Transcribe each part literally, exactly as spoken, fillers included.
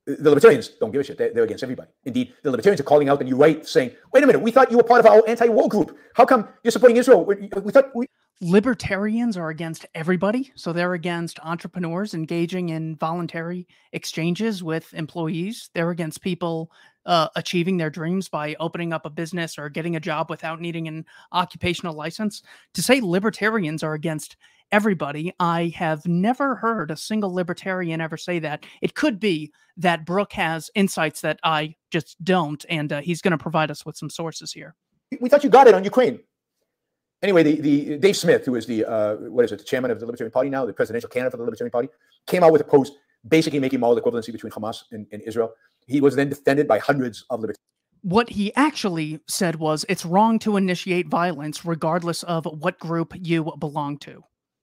The libertarians don't give a shit. They're, they're against everybody. Indeed, the libertarians are calling out the new right, saying, wait a minute, we thought you were part of our anti-war group. How come you're supporting Israel? We, we thought we... Libertarians are against everybody. So they're against entrepreneurs engaging in voluntary exchanges with employees. They're against people uh, achieving their dreams by opening up a business or getting a job without needing an occupational license. To say libertarians are against everybody, I have never heard a single libertarian ever say that. It could be that Brooke has insights that I just don't, and uh, he's going to provide us with some sources here. We thought you got it on Ukraine. Anyway, the, the Dave Smith, who is the, uh, what is it, the chairman of the Libertarian Party now, the presidential candidate for the Libertarian Party, came out with a post basically making moral equivalency between Hamas and, and Israel. He was then defended by hundreds of libertarians. What he actually said was, it's wrong to initiate violence regardless of what group you belong to.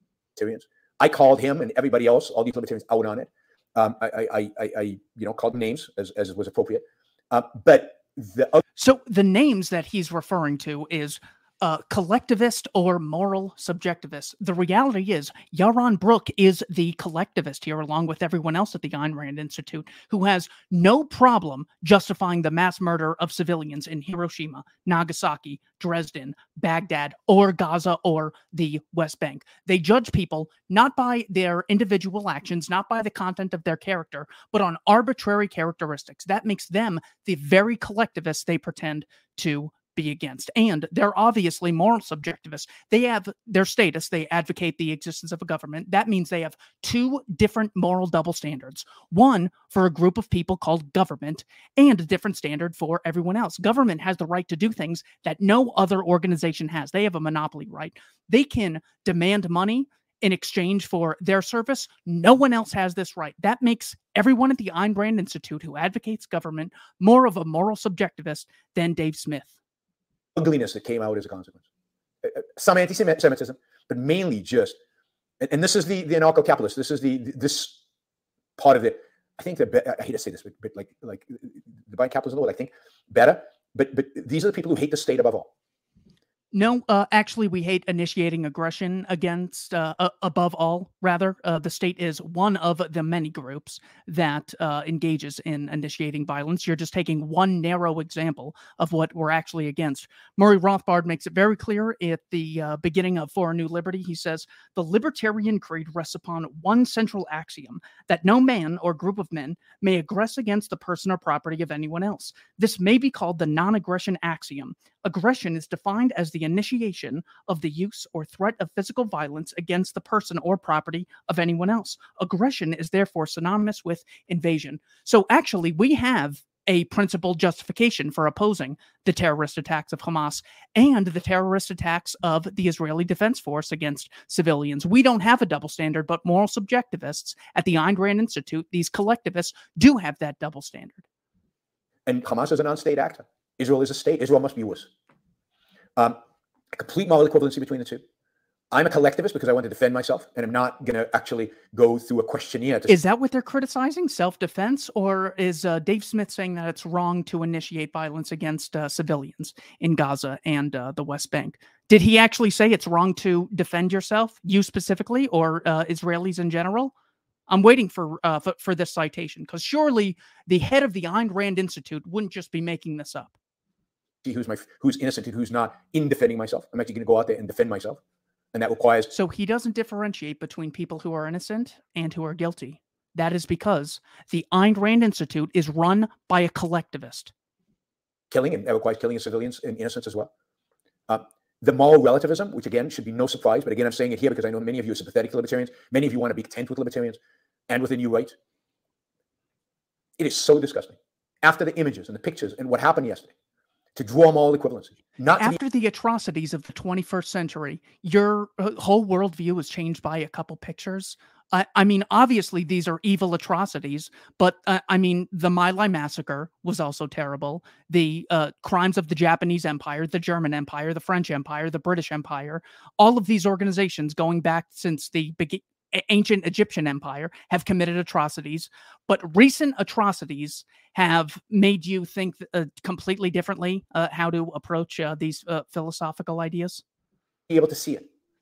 I called him and everybody else, all these libertarians, out on it. Um, I, I, I, I, you know, called them names as, as was appropriate. Uh, but the other so the names that he's referring to is uh, collectivist or moral subjectivist. The reality is Yaron Brook is the collectivist here, along with everyone else at the Ayn Rand Institute, who has no problem justifying the mass murder of civilians in Hiroshima, Nagasaki, Dresden, Baghdad, or Gaza, or the West Bank. They judge people not by their individual actions, not by the content of their character, but on arbitrary characteristics. That makes them the very collectivists they pretend to be against. And they're obviously moral subjectivists. They have their status. They advocate the existence of a government. That means they have two different moral double standards. One for a group of people called government, and a different standard for everyone else. Government has the right to do things that no other organization has. They have a monopoly right. They can demand money in exchange for their service. No one else has this right. That makes everyone at the Ayn Rand Institute who advocates government more of a moral subjectivist than Dave Smith. Ugliness that came out as a consequence. Some anti-Semitism, but mainly just, and, and this is the, the anarcho-capitalist, this is the, this part of it. I think that, I hate to say this, but, but like, like the buying capitalism, I think better, but, but these are the people who hate the state above all. No, uh, actually, we hate initiating aggression against, uh, uh, above all, rather. Uh, the state is one of the many groups that uh, engages in initiating violence. You're just taking one narrow example of what we're actually against. Murray Rothbard makes it very clear at the uh, beginning of For a New Liberty. He says, the libertarian creed rests upon one central axiom, that no man or group of men may aggress against the person or property of anyone else. This may be called the non-aggression axiom. Aggression is defined as the initiation of the use or threat of physical violence against the person or property of anyone else. Aggression is therefore synonymous with invasion. So actually, we have a principled justification for opposing the terrorist attacks of Hamas and the terrorist attacks of the Israeli Defense Force against civilians. We don't have a double standard, but moral subjectivists at the Ayn Rand Institute, these collectivists, do have that double standard. And Hamas is a non-state actor. Israel is a state. Israel must be worse. Um, a complete moral equivalency between the two. I'm a collectivist because I want to defend myself, and I'm not going to actually go through a questionnaire. To is that what they're criticizing, self-defense, or is uh, Dave Smith saying that it's wrong to initiate violence against uh, civilians in Gaza and uh, the West Bank? Did he actually say it's wrong to defend yourself, you specifically, or uh, Israelis in general? I'm waiting for, uh, for, for this citation, because surely the head of the Ayn Rand Institute wouldn't just be making this up. Who's my who's innocent and who's not in defending myself. I'm actually going to go out there and defend myself, and that requires. So he doesn't differentiate between people who are innocent and who are guilty. That is because the Ayn Rand Institute is run by a collectivist. Killing, and that requires killing of civilians and innocents as well. Uh, the moral relativism, which again should be no surprise, but again I'm saying it here because I know many of you are sympathetic to libertarians. Many of you want to be content with libertarians and with the new right. It is so disgusting. After the images and the pictures and what happened yesterday, to draw moral equivalency. Not after the atrocities of the twenty-first century, your whole worldview was changed by a couple pictures. I, I mean, obviously these are evil atrocities, but uh, I mean, the My Lai massacre was also terrible. The uh, crimes of the Japanese Empire, the German Empire, the French Empire, the British Empire, all of these organizations going back since the beginning, ancient Egyptian empire, have committed atrocities, but recent atrocities have made you think uh, completely differently uh, how to approach uh, these uh, philosophical ideas? Be able to see it.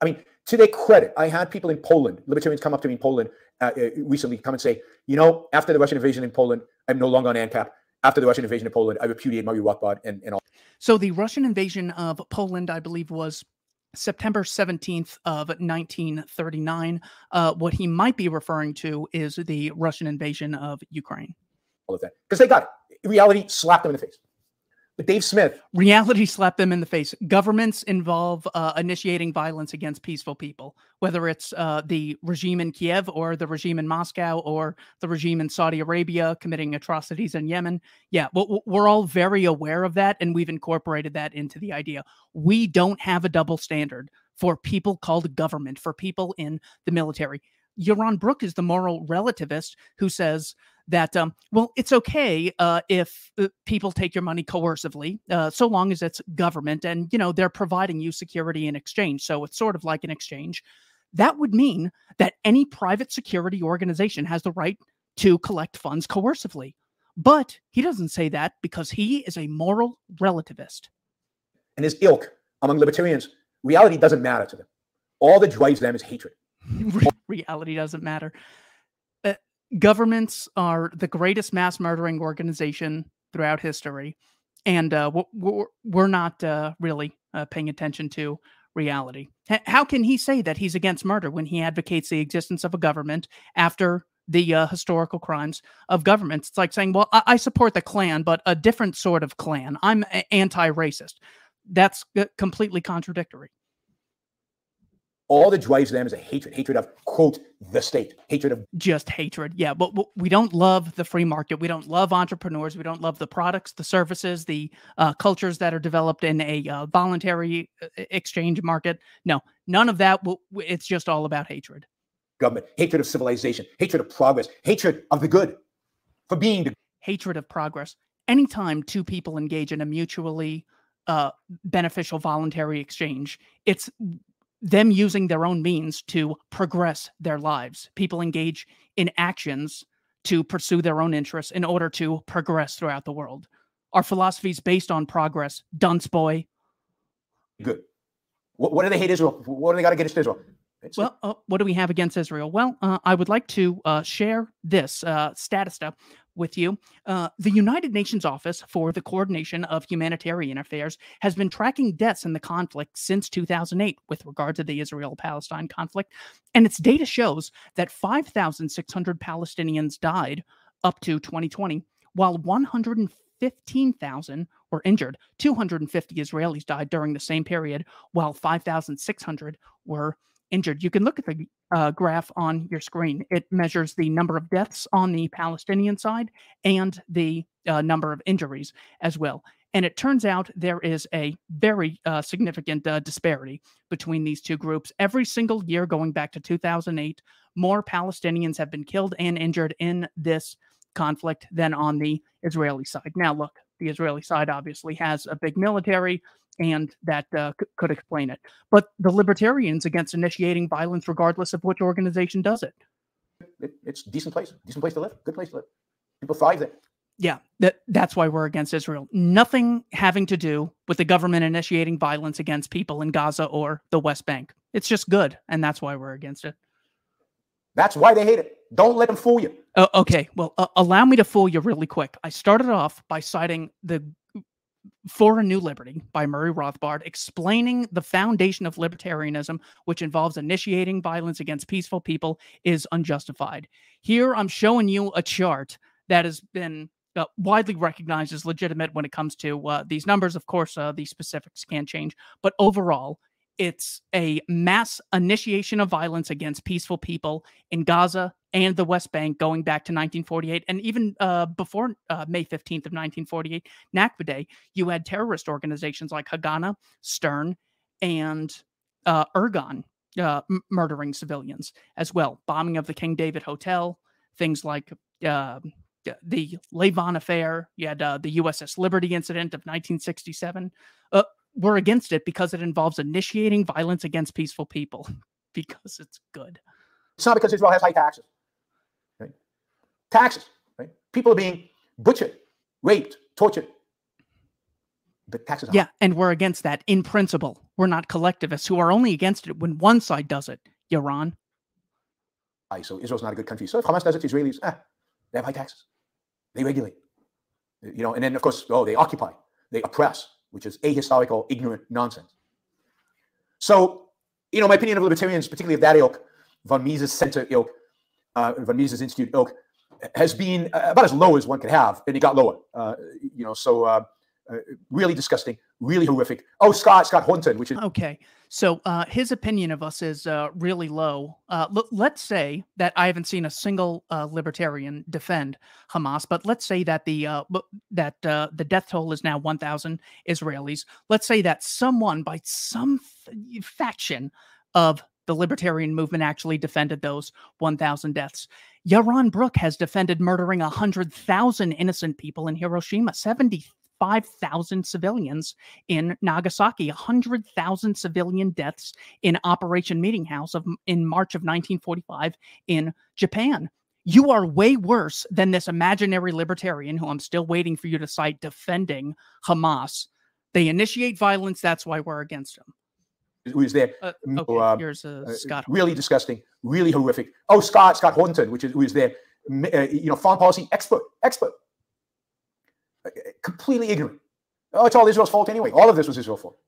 I mean, to their credit, I had people in Poland, libertarians come up to me in Poland uh, uh, recently, come and say, you know, after the Russian invasion in Poland, I'm no longer on ANCAP. After the Russian invasion of Poland, I repudiate Murray Rothbard and, and all. So the Russian invasion of Poland, I believe, was September seventeenth of nineteen thirty-nine. Uh, what he might be referring to is the Russian invasion of Ukraine. All of that. Because they got it. Reality slapped them in the face. But Dave Smith. Reality slapped them in the face. Governments involve uh, initiating violence against peaceful people, whether it's uh, the regime in Kiev or the regime in Moscow or the regime in Saudi Arabia committing atrocities in Yemen. Yeah, we're all very aware of that, and we've incorporated that into the idea. We don't have a double standard for people called government, for people in the military. Yaron Brook is the moral relativist who says that, um, well, it's okay uh, if uh, people take your money coercively, uh, so long as it's government and, you know, they're providing you security in exchange. So it's sort of like an exchange. That would mean that any private security organization has the right to collect funds coercively. But he doesn't say that because he is a moral relativist. And his ilk among libertarians, reality doesn't matter to them. All that drives them is hatred. Reality doesn't matter. Uh, governments are the greatest mass murdering organization throughout history, and uh, we're, we're not uh, really uh, paying attention to reality. H- how can he say that he's against murder when he advocates the existence of a government after the uh, historical crimes of governments? It's like saying, well, I, I support the Klan, but a different sort of Klan. I'm a- anti-racist. That's uh, completely contradictory. All that drives them is a hatred, hatred of, quote, the state, hatred of... Just hatred, yeah. But, but we don't love the free market. We don't love entrepreneurs. We don't love the products, the services, the uh, cultures that are developed in a uh, voluntary exchange market. No, none of that. Will, it's just all about hatred. Government, hatred of civilization, hatred of progress, hatred of the good for being the... Hatred of progress. Anytime two people engage in a mutually uh, beneficial voluntary exchange, it's... them using their own means to progress their lives. People engage in actions to pursue their own interests in order to progress throughout the world. Our philosophy is based on progress. Dunce boy. Good. What, what do they hate Israel? What do they got against Israel? It's well, uh, what do we have against Israel? Well, uh, I would like to uh, share this uh, statista with you. Uh, the United Nations Office for the Coordination of Humanitarian Affairs has been tracking deaths in the conflict since two thousand eight with regard to the Israel-Palestine conflict, and its data shows that five thousand six hundred Palestinians died up to twenty twenty, while one hundred fifteen thousand were injured. two hundred fifty Israelis died during the same period, while five thousand six hundred were injured. You can look at the uh, graph on your screen. It measures the number of deaths on the Palestinian side and the uh, number of injuries as well. And it turns out there is a very uh, significant uh, disparity between these two groups. Every single year going back to two thousand eight, more Palestinians have been killed and injured in this conflict than on the Israeli side. Now, look, the Israeli side obviously has a big military, and that uh, c- could explain it. But the libertarians against initiating violence, regardless of which organization does it. it it's a decent place, decent place to live, good place to live. People thrive there. Yeah, that, that's why we're against Israel. Nothing having to do with the government initiating violence against people in Gaza or the West Bank. It's just good, and that's why we're against it. That's why they hate it. Don't let them fool you. Uh, okay, well, uh, allow me to fool you really quick. I started off by citing the For a New Liberty by Murray Rothbard, explaining the foundation of libertarianism, which involves initiating violence against peaceful people, is unjustified. Here, I'm showing you a chart that has been uh, widely recognized as legitimate when it comes to uh, these numbers. Of course, uh, the specifics can change, but overall, it's a mass initiation of violence against peaceful people in Gaza and the West Bank going back to nineteen forty-eight. And even uh, before uh, May fifteenth of nineteen forty-eight, Nakba Day, you had terrorist organizations like Haganah, Stern, and uh, Ergon uh, m- murdering civilians as well. Bombing of the King David Hotel, things like uh, the Levon affair. You had uh, the U S S Liberty incident of nineteen sixty-seven. Uh, we're against it because it involves initiating violence against peaceful people, because it's good. It's not because Israel has high taxes. Right? Taxes. Right? People are being butchered, raped, tortured, but taxes are Yeah, high. and we're against that in principle. We're not collectivists who are only against it when one side does it, Yaron. So Israel's not a good country. So if Hamas does it to Israelis, ah, they have high taxes. They regulate. You know, and then of course, oh, they occupy, they oppress, which is ahistorical, ignorant nonsense. So, you know, my opinion of libertarians, particularly of that ilk, von Mises Center ilk, uh, von Mises Institute ilk, has been about as low as one could have, and it got lower. Uh, you know, so uh, uh, really disgusting, really horrific. Oh, Scott, Scott Horton, which is okay. So uh, his opinion of us is uh, really low. Uh, l- let's say that I haven't seen a single uh, libertarian defend Hamas, but let's say that the uh, b- that uh, the death toll is now one thousand Israelis. Let's say that someone by some f- faction of the libertarian movement actually defended those one thousand deaths. Yaron Brook has defended murdering one hundred thousand innocent people in Hiroshima, seventy-five thousand civilians in Nagasaki, one hundred thousand civilian deaths in Operation Meeting House of, in March of nineteen forty-five in Japan. You are way worse than this imaginary libertarian who I'm still waiting for you to cite defending Hamas. They initiate violence. That's why we're against them. who is there. Uh, No, okay, uh, here's uh, uh, Scott. really disgusting, really horrific. Oh, Scott, Scott Horton, which is who is their, uh, you know, foreign policy expert, expert, uh, completely ignorant. Oh, it's all Israel's fault anyway. All of this was Israel's fault.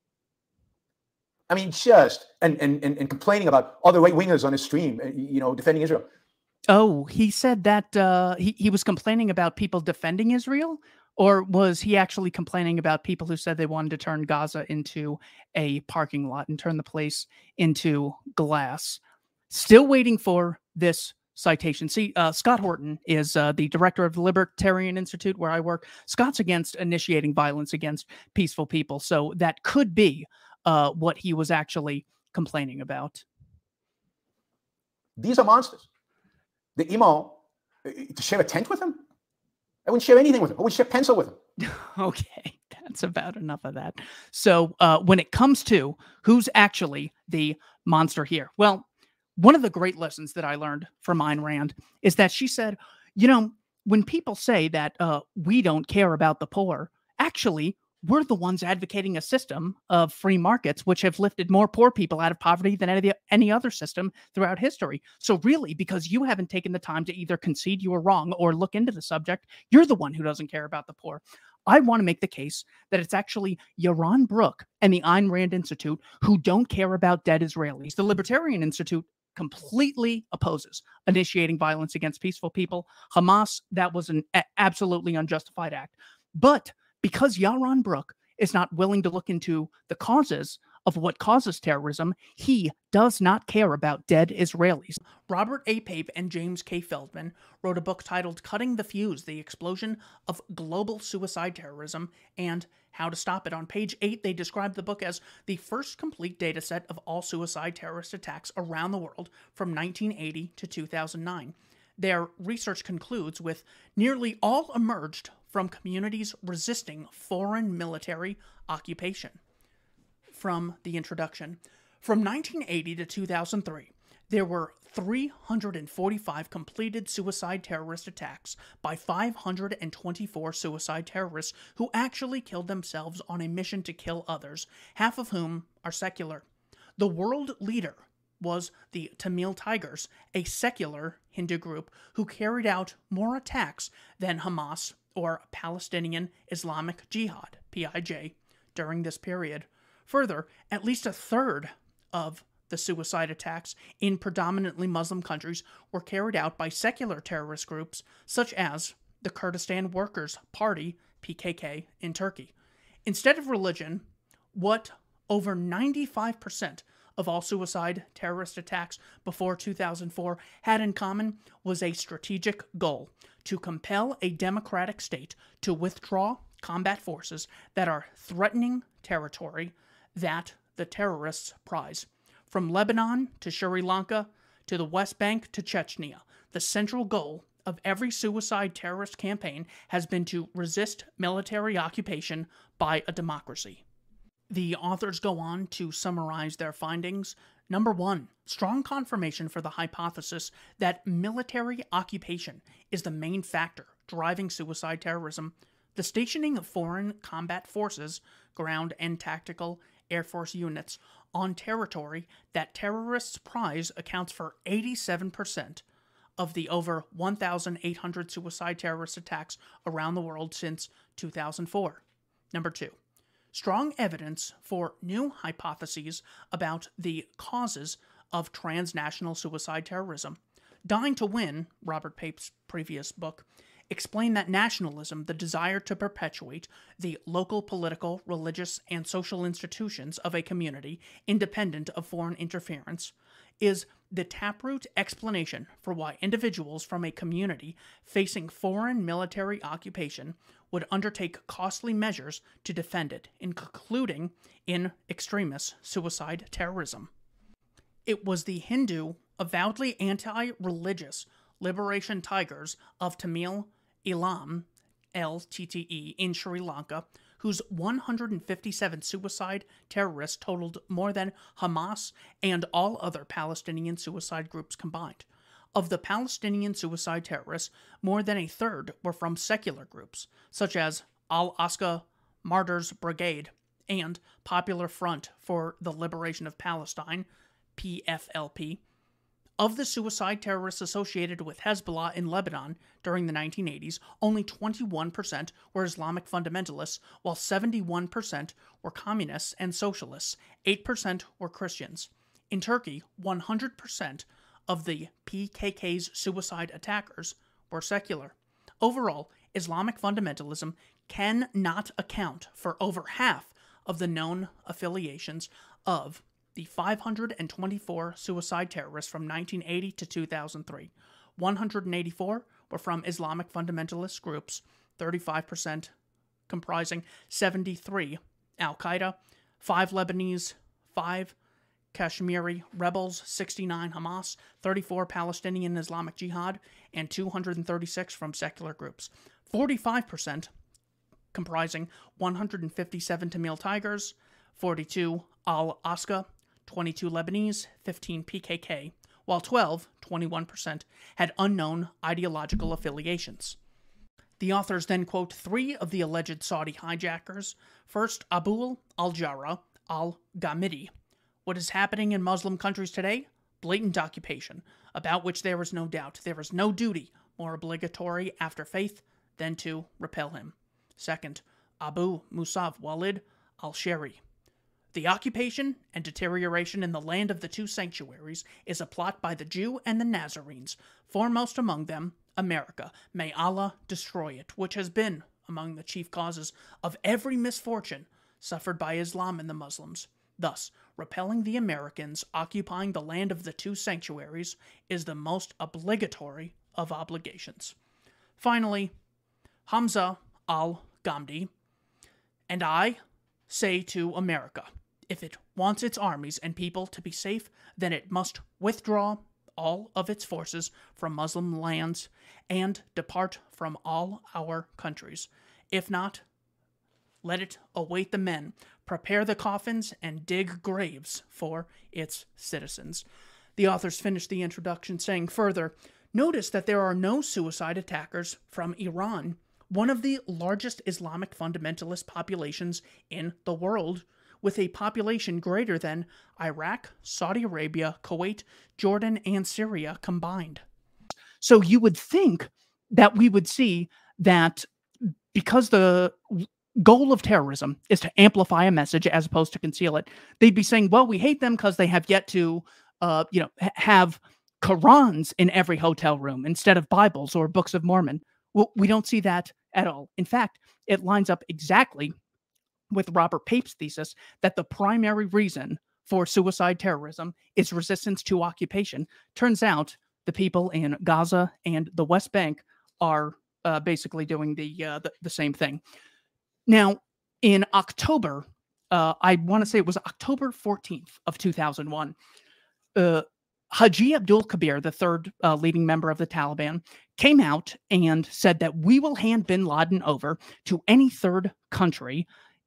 I mean, just and and and, and complaining about other right wingers on his stream, uh, you know, defending Israel. Oh, he said that uh, he he was complaining about people defending Israel, or was he actually complaining about people who said they wanted to turn Gaza into a parking lot and turn the place into glass? Still waiting for this citation. See, uh, Scott Horton is uh, the director of the Libertarian Institute where I work. Scott's against initiating violence against peaceful people, so that could be uh, what he was actually complaining about. These are monsters. The Imam, uh, to share a tent with him? I wouldn't share anything with him. I wouldn't share a pencil with him. Okay, that's about enough of that. So uh, when it comes to who's actually the monster here, well, one of the great lessons that I learned from Ayn Rand is that she said, you know, when people say that uh, we don't care about the poor, actually, we're the ones advocating a system of free markets, which have lifted more poor people out of poverty than any, any other system throughout history. So really, because you haven't taken the time to either concede you were wrong or look into the subject, you're the one who doesn't care about the poor. I want to make the case that it's actually Yaron Brook and the Ayn Rand Institute who don't care about dead Israelis. The Libertarian Institute completely opposes initiating violence against peaceful people. Hamas, that was an a- absolutely unjustified act. But because Yaron Brook is not willing to look into the causes of what causes terrorism, he does not care about dead Israelis. Robert A. Pape and James K. Feldman wrote a book titled Cutting the Fuse, The Explosion of Global Suicide Terrorism and How to Stop It. On page eight, they describe the book as the first complete data set of all suicide terrorist attacks around the world from nineteen eighty to two thousand nine. Their research concludes with nearly all emerged from communities resisting foreign military occupation. From the introduction, from nineteen eighty to two thousand three, there were three hundred forty-five completed suicide terrorist attacks by five hundred twenty-four suicide terrorists who actually killed themselves on a mission to kill others, half of whom are secular. The world leader was the Tamil Tigers, a secular Hindu group who carried out more attacks than Hamas or Palestinian Islamic Jihad, P I J, during this period. Further, at least a third of the suicide attacks in predominantly Muslim countries were carried out by secular terrorist groups such as the Kurdistan Workers' Party, P K K, in Turkey. Instead of religion, what over ninety-five percent of all suicide terrorist attacks before two thousand four had in common was a strategic goal to compel a democratic state to withdraw combat forces that are threatening territory that the terrorists prize. From Lebanon to Sri Lanka to the West Bank to Chechnya, the central goal of every suicide terrorist campaign has been to resist military occupation by a democracy. The authors go on to summarize their findings. Number one, strong confirmation for the hypothesis that military occupation is the main factor driving suicide terrorism. The stationing of foreign combat forces, ground and tactical Air Force units, on territory that terrorists prize accounts for eighty-seven percent of the over one thousand eight hundred suicide terrorist attacks around the world since two thousand four. Number two, strong evidence for new hypotheses about the causes of transnational suicide terrorism. Dying to Win, Robert Pape's previous book, explained that nationalism, the desire to perpetuate the local political, religious, and social institutions of a community independent of foreign interference, is the taproot explanation for why individuals from a community facing foreign military occupation would undertake costly measures to defend it, including in extremist suicide terrorism. It was the Hindu, avowedly anti-religious Liberation Tigers of Tamil Eelam, L T T E, in Sri Lanka, whose one hundred fifty-seven suicide terrorists totaled more than Hamas and all other Palestinian suicide groups combined. Of the Palestinian suicide terrorists, more than a third were from secular groups, such as Al-Aqsa Martyrs Brigade and Popular Front for the Liberation of Palestine, P F L P. Of the suicide terrorists associated with Hezbollah in Lebanon during the nineteen eighties, only twenty-one percent were Islamic fundamentalists, while seventy-one percent were communists and socialists, eight percent were Christians. In Turkey, one hundred percent of the P K K's suicide attackers were secular. Overall, Islamic fundamentalism cannot account for over half of the known affiliations of the five hundred twenty-four suicide terrorists from nineteen eighty to two thousand three. one hundred eighty-four were from Islamic fundamentalist groups, thirty-five percent comprising seventy-three Al-Qaeda, five Lebanese, five Kashmiri rebels, sixty-nine Hamas, thirty-four Palestinian Islamic Jihad, and two hundred thirty-six from secular groups. forty-five percent comprising one hundred fifty-seven Tamil Tigers, forty-two Al-Aqsa, twenty-two Lebanese, fifteen P K K, while twelve, twenty-one percent, had unknown ideological affiliations. The authors then quote three of the alleged Saudi hijackers. First, Abu al-Jarrah al-Ghamidi. What is happening in Muslim countries today? Blatant occupation, about which there is no doubt. There is no duty more obligatory after faith than to repel him. Second, Abu Musab Walid al-Shari. The occupation and deterioration in the land of the two sanctuaries is a plot by the Jew and the Nazarenes, foremost among them, America. May Allah destroy it, which has been among the chief causes of every misfortune suffered by Islam and the Muslims. Thus, repelling the Americans occupying the land of the two sanctuaries is the most obligatory of obligations. Finally, Hamza al-Ghamdi, and I say to America, if it wants its armies and people to be safe, then it must withdraw all of its forces from Muslim lands and depart from all our countries. If not, let it await the men, prepare the coffins, and dig graves for its citizens. The authors finish the introduction saying further, notice that there are no suicide attackers from Iran, one of the largest Islamic fundamentalist populations in the world, with a population greater than Iraq, Saudi Arabia, Kuwait, Jordan, and Syria combined. So you would think that we would see that because the goal of terrorism is to amplify a message as opposed to conceal it, they'd be saying, well, we hate them because they have yet to, uh, you know, ha- have Qurans in every hotel room instead of Bibles or Books of Mormon. Well, we don't see that at all. In fact, it lines up exactly with Robert Pape's thesis that the primary reason for suicide terrorism is resistance to occupation. Turns out the people in Gaza and the West Bank are uh, basically doing the, uh, the the same thing. Now, in October, uh, I want to say it was October fourteenth of two thousand one, uh, Haji Abdul Kabir, the third uh, leading member of the Taliban, came out and said that we will hand bin Laden over to any third country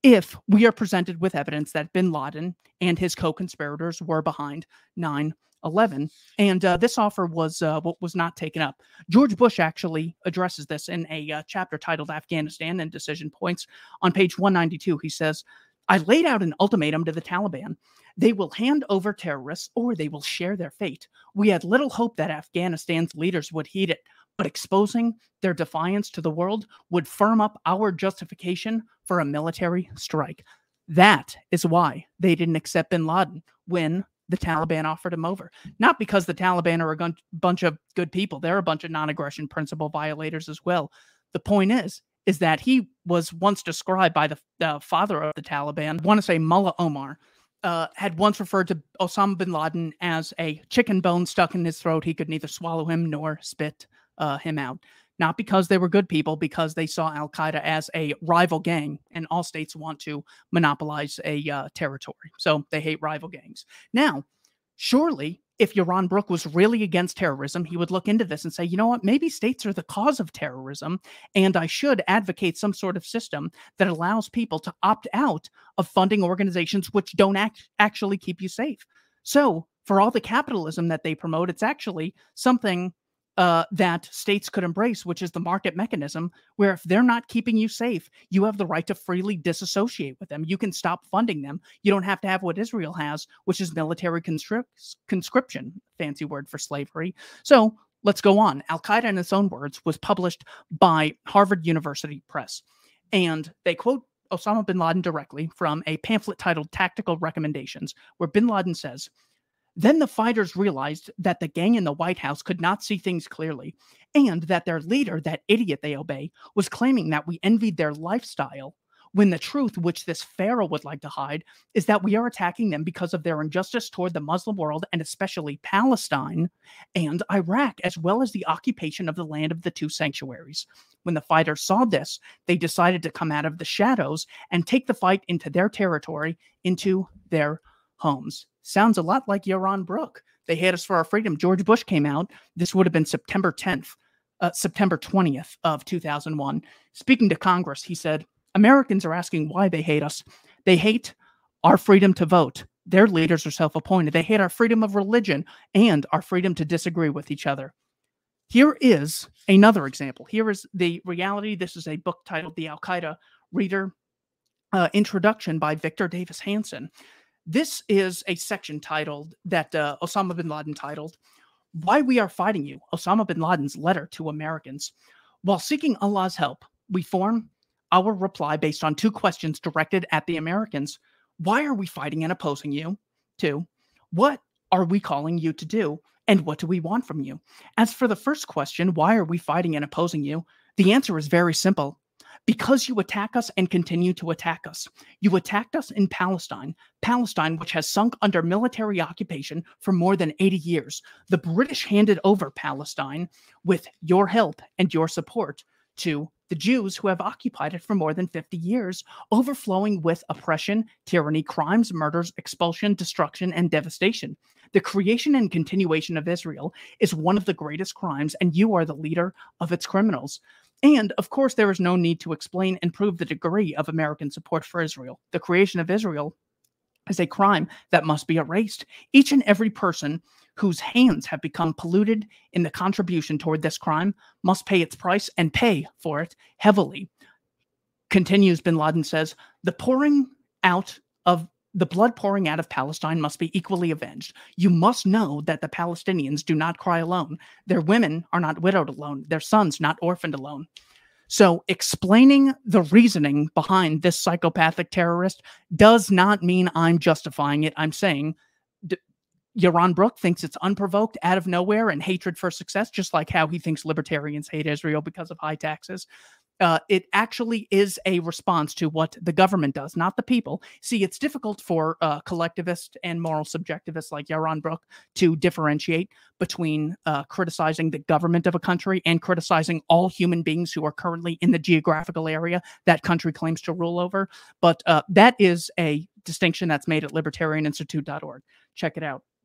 if we are presented with evidence that bin Laden and his co-conspirators were behind nine eleven. And uh, this offer was uh, what was not taken up. George Bush actually addresses this in a uh, chapter titled Afghanistan and Decision Points. On page one ninety-two, he says, I laid out an ultimatum to the Taliban. They will hand over terrorists or they will share their fate. We had little hope that Afghanistan's leaders would heed it, but exposing their defiance to the world would firm up our justification for a military strike. That is why they didn't accept bin Laden when the Taliban offered him over. Not because the Taliban are a gun- bunch of good people. They're a bunch of non-aggression principle violators as well. The point is, is that he was once described by the uh, father of the Taliban, I want to say Mullah Omar, uh, had once referred to Osama bin Laden as a chicken bone stuck in his throat. He could neither swallow him nor spit uh, him out. Not because they were good people, because they saw Al-Qaeda as a rival gang, and all states want to monopolize a uh, territory. So they hate rival gangs. Now, surely, if Yaron Brook was really against terrorism, he would look into this and say, you know what, maybe states are the cause of terrorism, and I should advocate some sort of system that allows people to opt out of funding organizations which don't act- actually keep you safe. So for all the capitalism that they promote, it's actually something Uh, that states could embrace, which is the market mechanism, where if they're not keeping you safe, you have the right to freely disassociate with them. You can stop funding them. You don't have to have what Israel has, which is military conscript- conscription, fancy word for slavery. So let's go on. Al-Qaeda, in its own words, was published by Harvard University Press. And they quote Osama bin Laden directly from a pamphlet titled Tactical Recommendations, where bin Laden says, then the fighters realized that the gang in the White House could not see things clearly, and that their leader, that idiot they obey, was claiming that we envied their lifestyle, when the truth, which this pharaoh would like to hide, is that we are attacking them because of their injustice toward the Muslim world, and especially Palestine and Iraq, as well as the occupation of the land of the two sanctuaries. When the fighters saw this, they decided to come out of the shadows and take the fight into their territory, into their homes. Sounds a lot like Yaron Brook. They hate us for our freedom. George Bush came out. This would have been September tenth, uh, September twentieth of two thousand one. Speaking to Congress, he said, Americans are asking why they hate us. They hate our freedom to vote. Their leaders are self-appointed. They hate our freedom of religion and our freedom to disagree with each other. Here is another example. Here is the reality. This is a book titled The Al-Qaeda Reader uh, Introduction by Victor Davis Hanson. This is a section titled that uh, Osama bin Laden titled, Why We Are Fighting You, Osama bin Laden's Letter to Americans. While seeking Allah's help, we form our reply based on two questions directed at the Americans. Why are we fighting and opposing you? Two, what are we calling you to do? And what do we want from you? As for the first question, why are we fighting and opposing you? The answer is very simple. Because you attack us and continue to attack us. You attacked us in Palestine, Palestine, which has sunk under military occupation for more than eighty years. The British handed over Palestine with your help and your support to the Jews who have occupied it for more than fifty years, overflowing with oppression, tyranny, crimes, murders, expulsion, destruction, and devastation. The creation and continuation of Israel is one of the greatest crimes, and you are the leader of its criminals. And, of course, there is no need to explain and prove the degree of American support for Israel. The creation of Israel is a crime that must be erased. Each and every person whose hands have become polluted in the contribution toward this crime must pay its price and pay for it heavily. Continues, bin Laden says, the pouring out of the blood pouring out of Palestine must be equally avenged. You must know that the Palestinians do not cry alone. Their women are not widowed alone. Their sons not orphaned alone. So explaining the reasoning behind this psychopathic terrorist does not mean I'm justifying it. I'm saying d- Yaron Brook thinks it's unprovoked, out of nowhere, and hatred for success, just like how he thinks libertarians hate Israel because of high taxes. Uh, it actually is a response to what the government does, not the people. See, it's difficult for uh, collectivists and moral subjectivists like Yaron Brook to differentiate between uh, criticizing the government of a country and criticizing all human beings who are currently in the geographical area that country claims to rule over. But uh, that is a distinction that's made at libertarian institute dot org. Check it out.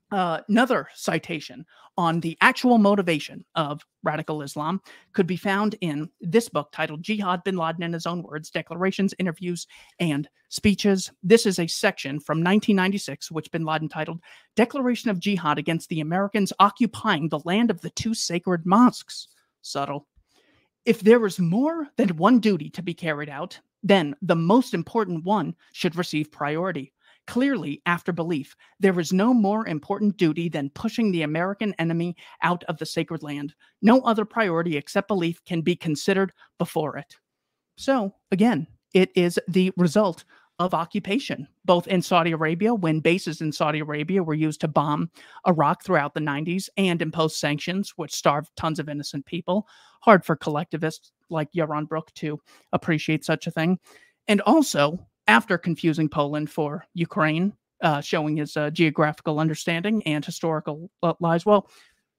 Uh, another citation on the actual motivation of radical Islam could be found in this book titled Jihad, Bin Laden in His Own Words, Declarations, Interviews, and Speeches. This is a section from nineteen ninety-six, which Bin Laden titled Declaration of Jihad Against the Americans Occupying the Land of the Two Sacred Mosques. Subtle. If there is more than one duty to be carried out, then the most important one should receive priority. Clearly, after belief, there is no more important duty than pushing the American enemy out of the sacred land. No other priority except belief can be considered before it. So, again, it is the result of occupation, both in Saudi Arabia, when bases in Saudi Arabia were used to bomb Iraq throughout the nineties and impose sanctions, which starved tons of innocent people. Hard for collectivists like Yaron Brook to appreciate such a thing. And also, after confusing Poland for Ukraine, uh, showing his uh, geographical understanding and historical uh, lies. Well,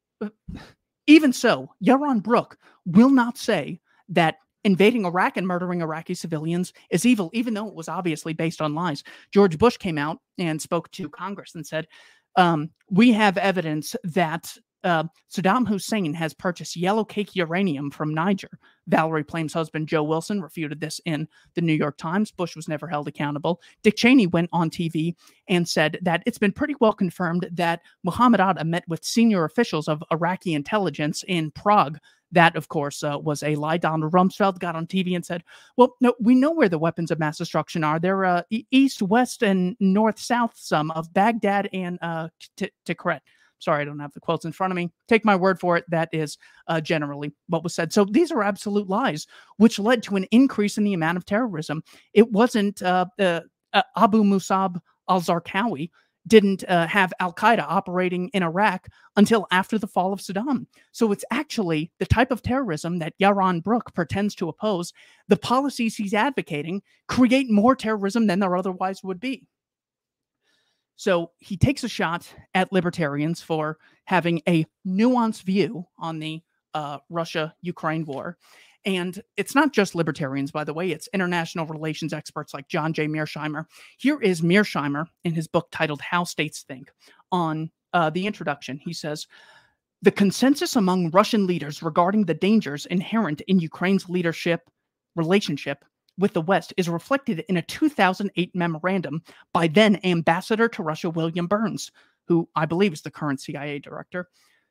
even so, Yaron Brook will not say that invading Iraq and murdering Iraqi civilians is evil, even though it was obviously based on lies. George Bush came out and spoke to Congress and said, um, we have evidence that Uh, Saddam Hussein has purchased yellow cake uranium from Niger. Valerie Plame's husband, Joe Wilson, refuted this in the New York Times. Bush was never held accountable. Dick Cheney went on T V and said that it's been pretty well confirmed that Muhammad Atta met with senior officials of Iraqi intelligence in Prague. That, of course, uh, was a lie. Donald Rumsfeld got on T V and said, well, no, we know where the weapons of mass destruction are. They're uh, east, west, and north, south, some of Baghdad and uh, Tikrit. Sorry, I don't have the quotes in front of me. Take my word for it. That is uh, generally what was said. So these are absolute lies, which led to an increase in the amount of terrorism. It wasn't uh, uh, uh, Abu Musab al-Zarqawi didn't uh, have al-Qaeda operating in Iraq until after the fall of Saddam. So it's actually the type of terrorism that Yaron Brook pretends to oppose. The policies he's advocating create more terrorism than there otherwise would be. So he takes a shot at libertarians for having a nuanced view on the uh, Russia-Ukraine war. And it's not just libertarians, by the way. It's international relations experts like John J. Mearsheimer. Here is Mearsheimer in his book titled How States Think. On uh, the introduction, he says, the consensus among Russian leaders regarding the dangers inherent in Ukraine's leadership relationship with the West is reflected in a two thousand eight memorandum by then Ambassador to Russia William Burns, who I believe is the current C I A director.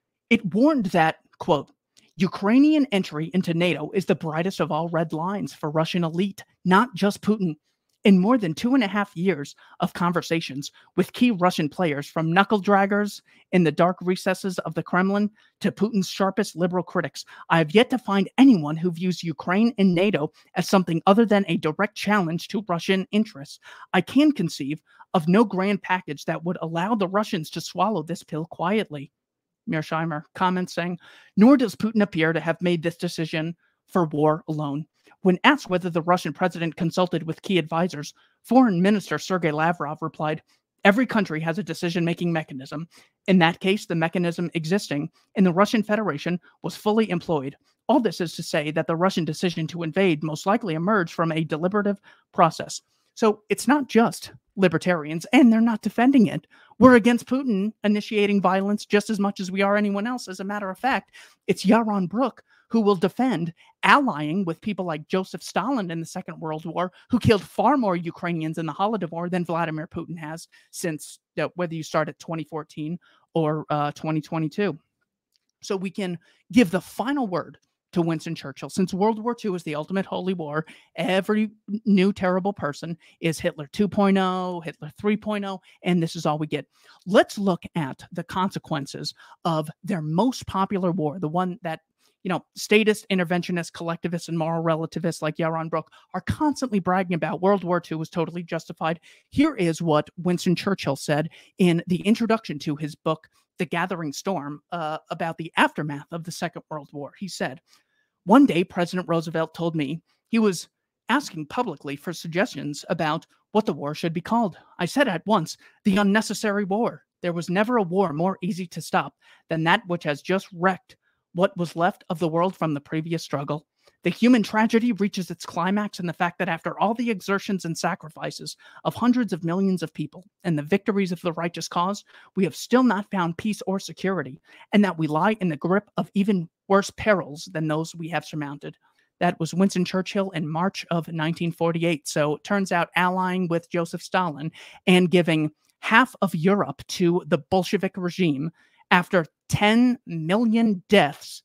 It warned that, quote, Ukrainian entry into NATO is the brightest of all red lines for Russian elite, not just Putin. In more than two and a half years of conversations with key Russian players, from knuckle draggers in the dark recesses of the Kremlin to Putin's sharpest liberal critics, I have yet to find anyone who views Ukraine and NATO as something other than a direct challenge to Russian interests. I can conceive of no grand package that would allow the Russians to swallow this pill quietly. Mearsheimer comments saying, nor does Putin appear to have made this decision for war alone. When asked whether the Russian president consulted with key advisors, Foreign Minister Sergei Lavrov replied, every country has a decision-making mechanism. In that case, the mechanism existing in the Russian Federation was fully employed. All this is to say that the Russian decision to invade most likely emerged from a deliberative process. So it's not just libertarians, and they're not defending it. We're against Putin initiating violence just as much as we are anyone else. As a matter of fact, it's Yaron Brook who will defend allying with people like Joseph Stalin in the Second World War, who killed far more Ukrainians in the Holodomor than Vladimir Putin has since, uh, whether you start at twenty fourteen or uh, twenty twenty-two. So we can give the final word to Winston Churchill. Since World War Two is the ultimate holy war, every new terrible person is Hitler two point oh, Hitler three point oh, and this is all we get. Let's look at the consequences of their most popular war, the one that, you know, statist, interventionists, collectivists, and moral relativists like Yaron Brook are constantly bragging about. World War Two was totally justified. Here is what Winston Churchill said in the introduction to his book, The Gathering Storm, uh, about the aftermath of the Second World War. He said, one day, President Roosevelt told me he was asking publicly for suggestions about what the war should be called. I said at once, the unnecessary war. There was never a war more easy to stop than that which has just wrecked what was left of the world from the previous struggle. The human tragedy reaches its climax in the fact that after all the exertions and sacrifices of hundreds of millions of people and the victories of the righteous cause, we have still not found peace or security, and that we lie in the grip of even worse perils than those we have surmounted. That was Winston Churchill in March of nineteen forty-eight. So it turns out allying with Joseph Stalin and giving half of Europe to the Bolshevik regime after ten million deaths,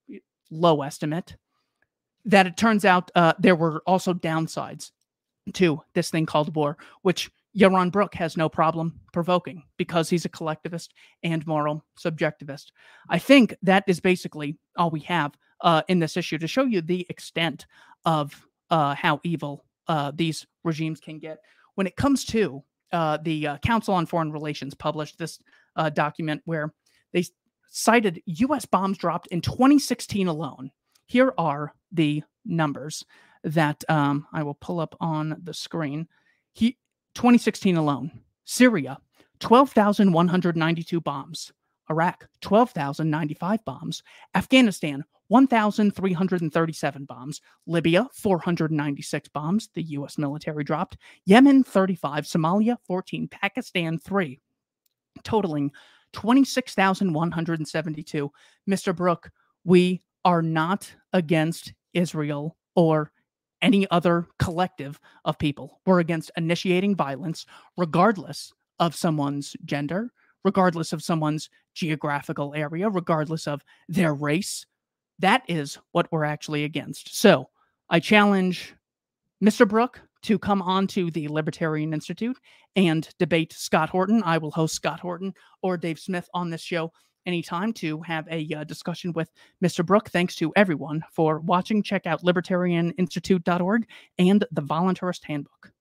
low estimate, that it turns out uh, there were also downsides to this thing called war, which Yaron Brook has no problem provoking because he's a collectivist and moral subjectivist. I think that is basically all we have uh, in this issue to show you the extent of uh, how evil uh, these regimes can get. When it comes to uh, the uh, Council on Foreign Relations published this uh, document where they cited U S bombs dropped in twenty sixteen alone. Here are the numbers that um, I will pull up on the screen. He, twenty sixteen alone. Syria, twelve thousand one hundred ninety-two bombs. Iraq, twelve thousand ninety-five bombs. Afghanistan, one thousand three hundred thirty-seven bombs. Libya, four hundred ninety-six bombs. The U S military dropped. Yemen, thirty-five. Somalia, fourteen. Pakistan, three. Totaling twenty-six thousand one hundred seventy-two. Mister Brook, we are not against Israel or any other collective of people. We're against initiating violence, regardless of someone's gender, regardless of someone's geographical area, regardless of their race. That is what we're actually against. So I challenge Mister Brook to come on to the Libertarian Institute and debate Scott Horton. I will host Scott Horton or Dave Smith on this show anytime to have a uh, discussion with Mister Brook. Thanks to everyone for watching. Check out libertarian institute dot org and the Voluntarist Handbook.